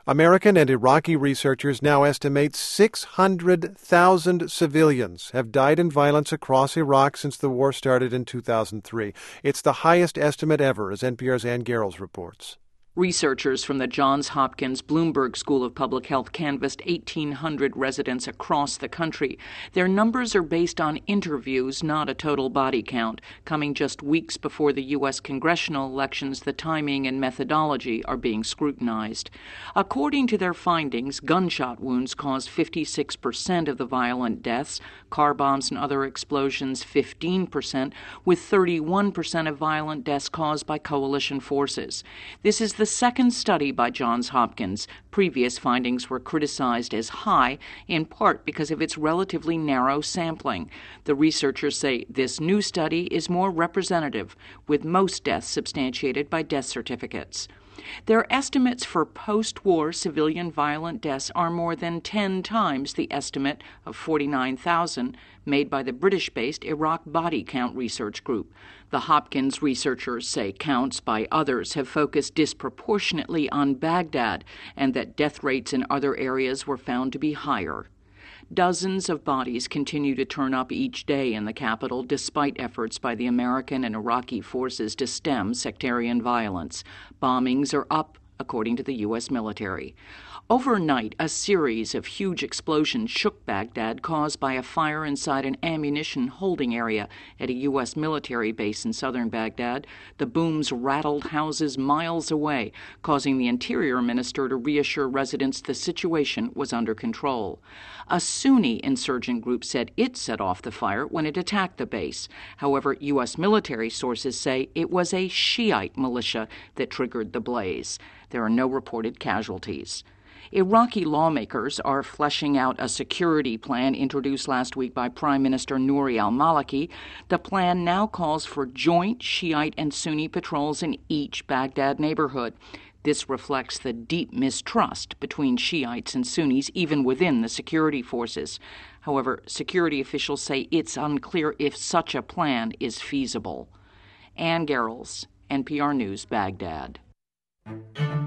American and Iraqi researchers now estimate 600,000 civilians have died in violence across Iraq since the war started in 2003. It's the highest estimate ever, as NPR's Ann Garrels reports. Researchers from the Johns Hopkins Bloomberg School of Public Health canvassed 1,800 residents across the country. Their numbers are based on interviews, not a total body count. Coming just weeks before the U.S. congressional elections, the timing and methodology are being scrutinized. According to their findings, gunshot wounds caused 56% of the violent deaths, car bombs and other explosions 15%, with 31% of violent deaths caused by coalition forces. This is the second study by Johns Hopkins. Previous findings were criticized as high, in part because of its relatively narrow sampling. The researchers say this new study is more representative, with most deaths substantiated by death certificates. Their estimates for post-war civilian violent deaths are more than 10 times the estimate of 49,000 made by the British-based Iraq Body Count Research Group. The Hopkins researchers say counts by others have focused disproportionately on Baghdad and that death rates in other areas were found to be higher. Dozens of bodies continue to turn up each day in the capital despite efforts by the American and Iraqi forces to stem sectarian violence. Bombings are up, according to the U.S. military. Overnight, a series of huge explosions shook Baghdad, caused by a fire inside an ammunition holding area at a U.S. military base in southern Baghdad. The booms rattled houses miles away, causing the interior minister to reassure residents the situation was under control. A Sunni insurgent group said it set off the fire when it attacked the base. However, U.S. military sources say it was a Shiite militia that triggered the blaze. There are no reported casualties. Iraqi lawmakers are fleshing out a security plan introduced last week by Prime Minister Nouri al-Maliki. The plan now calls for joint Shiite and Sunni patrols in each Baghdad neighborhood. This reflects the deep mistrust between Shiites and Sunnis, even within the security forces. However, security officials say it's unclear if such a plan is feasible. Ann Garrels, NPR News, Baghdad.